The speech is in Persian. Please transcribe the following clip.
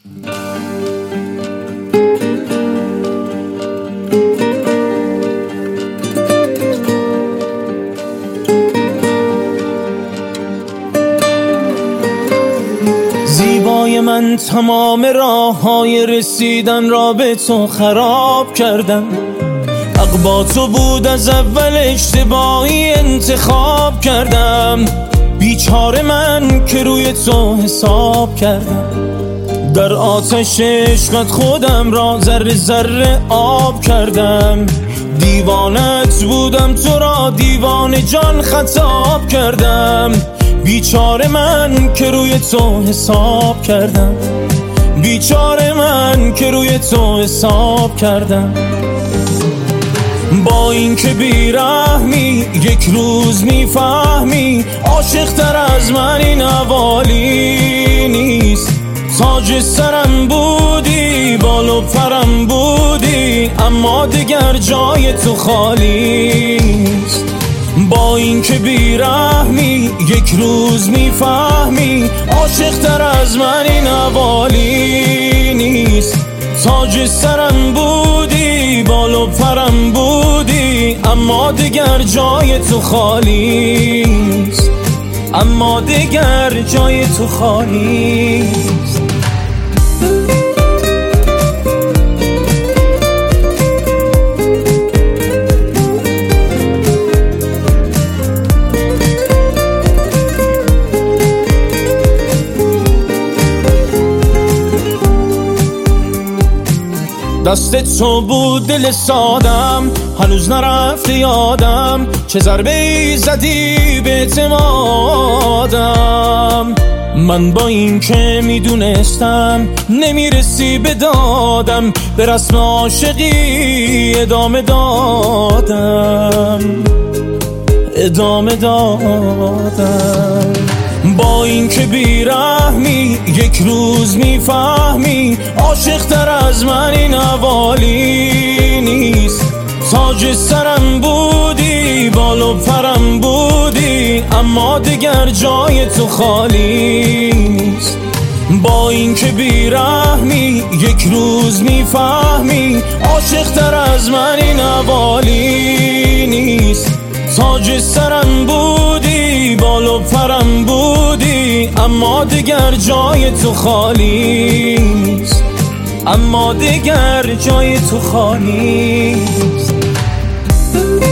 زیبای من تمام راه‌های رسیدن را به تو خراب کردم. حق با تو بود از اول، اشتباهی انتخاب کردم. بیچاره من که روی تو حساب کردم. در آتش عشقت خودم را ذره ذره آب کردم. دیوانت بودم، تو را دیوانه جان خطاب کردم. بیچاره من که روی تو حساب کردم. بیچاره من که روی تو حساب کردم. با این که بیرحمی یک روز میفهمی، عاشق تر از من این حوالی نیست. تاج سرم بودی، بال و پرم بودی، اما دیگر جای تو خالی نیست. با این که بیرحمی یک روز میفهمی، عاشق تر از من این حوالی نیست. تاج سرم بودی، بال و پرم بودی، اما دیگر جای تو خالی نیست. اما دیگر جای تو خالی نیست. دست تو بود دل سادم، هنوز نرفته یادم. چه ضربه‌ای زدی به اعتمادم. من با این که میدونستم نمیرسی به دادم، به رسم عاشقی ادامه دادم. با این که بیرحمی یک روز میفهمی، عاشق تر از من این حوالی نیست. تاج سرم بودی، بال و پرم بودی، اما دیگر جای تو خالی نیست. با این که بیرحمی یک روز میفهمی، عاشق تر از من این حوالی نیست. تاج سرم بودی، بال و پرم بودی، اما دیگر جای تو خالی نیست. اما دیگر جای تو خالی نیست.